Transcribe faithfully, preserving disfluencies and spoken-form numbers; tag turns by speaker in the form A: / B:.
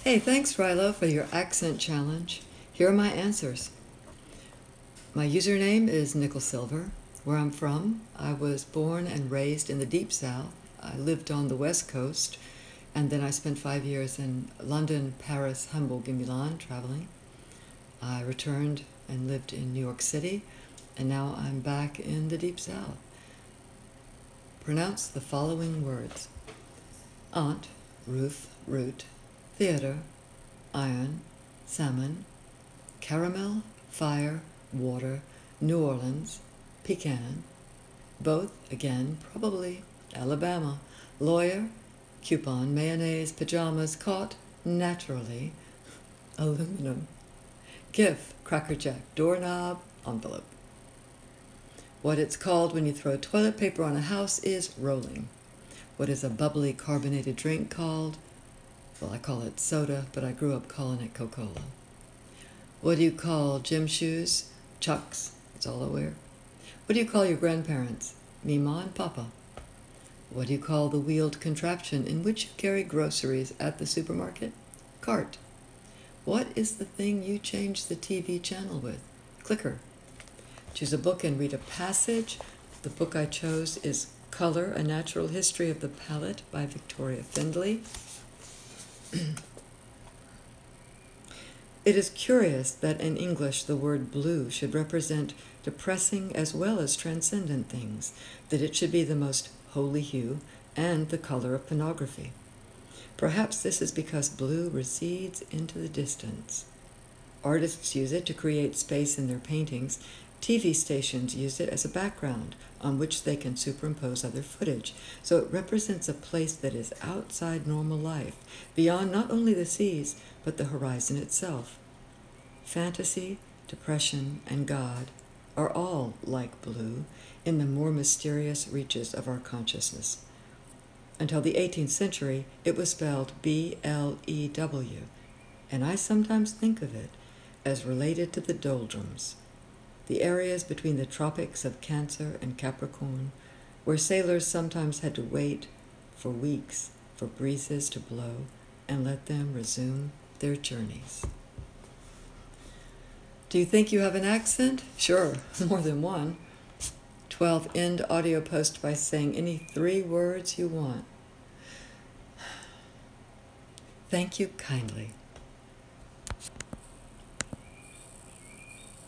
A: Hey, thanks, Rilo, for your accent challenge. Here are my answers. My username is Nickel Silver. Where I'm from, I was born and raised in the Deep South. I lived on the West Coast, and then I spent five years in London, Paris, Hamburg, and Milan traveling. I returned and lived in New York City, and now I'm back in the Deep South. Pronounce the following words: aunt, roof, root, theater, iron, salmon, caramel, fire, water, New Orleans, pecan, both, again, probably, Alabama, lawyer, coupon, mayonnaise, pajamas, caught, naturally, aluminum, gif, crackerjack, doorknob, envelope. What it's called when you throw toilet paper on a house is rolling. What is a bubbly carbonated drink called? Well, I call it soda, but I grew up calling it Coca-Cola. What do you call gym shoes? Chucks. That's all I wear. What do you call your grandparents? Mima and Papa. What do you call the wheeled contraption in which you carry groceries at the supermarket? Cart. What is the thing you change the T V channel with? Clicker. Choose a book and read a passage. The book I chose is Color, A Natural History of the Palette by Victoria Findlay. It is curious that in English the word blue should represent depressing as well as transcendent things, that it should be the most holy hue and the color of pornography. Perhaps this is because blue recedes into the distance. Artists use it to create space in their paintings. T V stations use it as a background on which they can superimpose other footage, so it represents a place that is outside normal life, beyond not only the seas, but the horizon itself. Fantasy, depression, and God are all like blue in the more mysterious reaches of our consciousness. Until the eighteenth century, it was spelled B L E W, and I sometimes think of it as related to the doldrums, the areas between the tropics of Cancer and Capricorn, where sailors sometimes had to wait for weeks for breezes to blow and let them resume their journeys. Do you think you have an accent? Sure, more than one. twelve. End audio post by saying any three words you want. Thank you kindly.